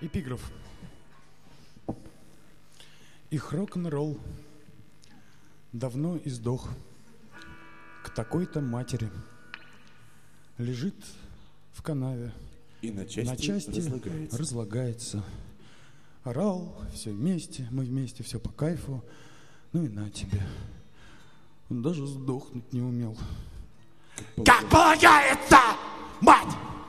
Эпиграф. Их рок-н-ролл давно издох к такой-то матери. Лежит в канаве и на части разлагается. Орал, все вместе, мы вместе, все по кайфу. Ну и на тебе. Он даже сдохнуть не умел. Как полагается, мать!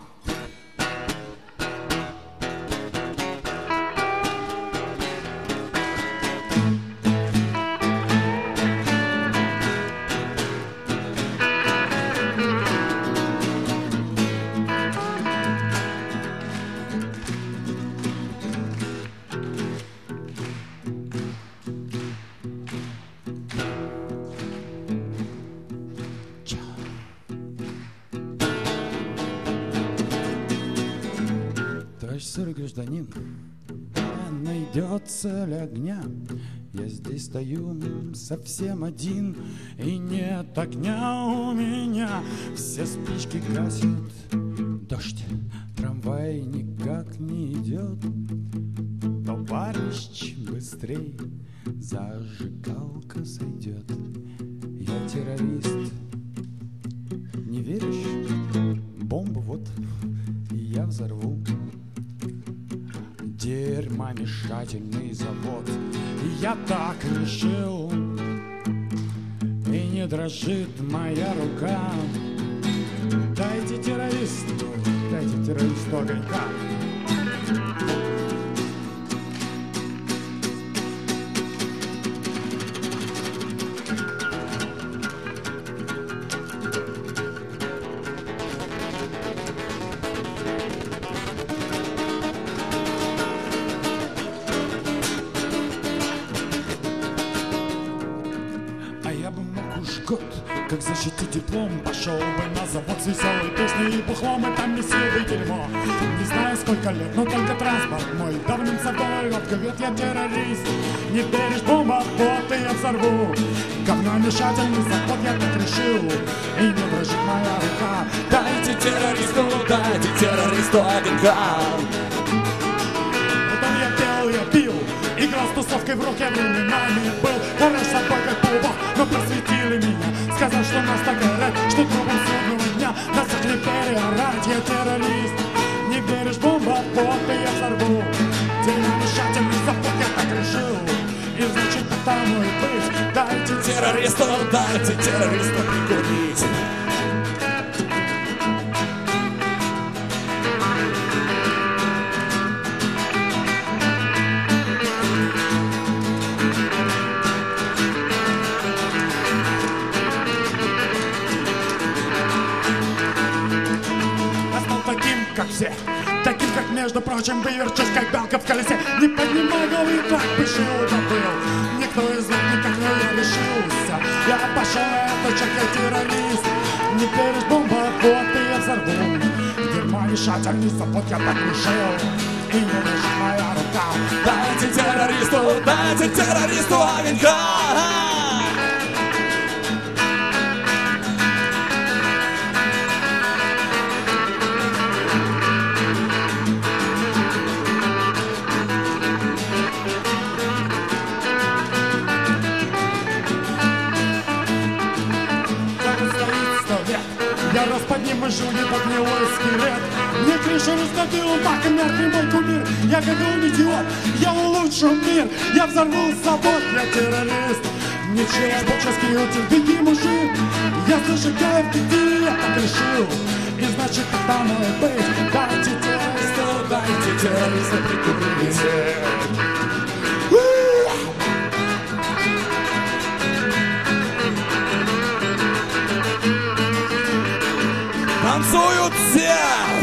Товарищ сырый гражданин, найдется ли огня? Я здесь стою совсем один, и нет огня у меня. Все спички гасят, дождь, трамвай никак не идет. Товарищ, быстрей, зажигалка сойдет. Я террорист, не веришь? Бомбу вот, и я взорву. Дерьмомешательный завод. Я так решил, и не дрожит моя рука. Дайте террористу огонька. Как защитить диплом, пошел бы на завод с веселой песней и бухлом, и там месил бы дерьмо. Не знаю сколько лет, но только транспорт мой давным собой отговет, я террорист. Не веришь, бомба, вот и я взорву. Говномешательный завод, я так решил, и не дрожит моя рука. Дайте террористу огонька. Потом я пел, я пил, играл с тусовкой в руке, временами был хорош собой как паук, но просветили меня, сказав, что нас так орать, что трубом судного дня нас их не переорать. Я террорист, не веришь, бомба, вот и я взорву. Дерьмомешательный завод, я так решил, и значит потому и быть. Дайте террористу прикурить. Как все, таким, как, между прочим, выверчусь, как белка в колесе. Не поднимай головы, так бы жил, забыл. Никто из них никак не решился. Я пошел на этот шаг, я террорист. Не веришь, бомба, вот и я взорву. Дерьмомешательный завод, я так решил, и не лежит моя рука. Дайте террористу огонька. Я раз подниму жилы под гнилой скелет. Мне крышу раздавил, так и мертвый мой кумир. Я как он идиот, я улучшу мир. Я взорву завод, я террорист. Не чуешь боческий утюг, беги, мужик. Я зажигаю в пяти, я так решил, и значит так оно и быть. Дайте террористу прикурить. Танцуют все!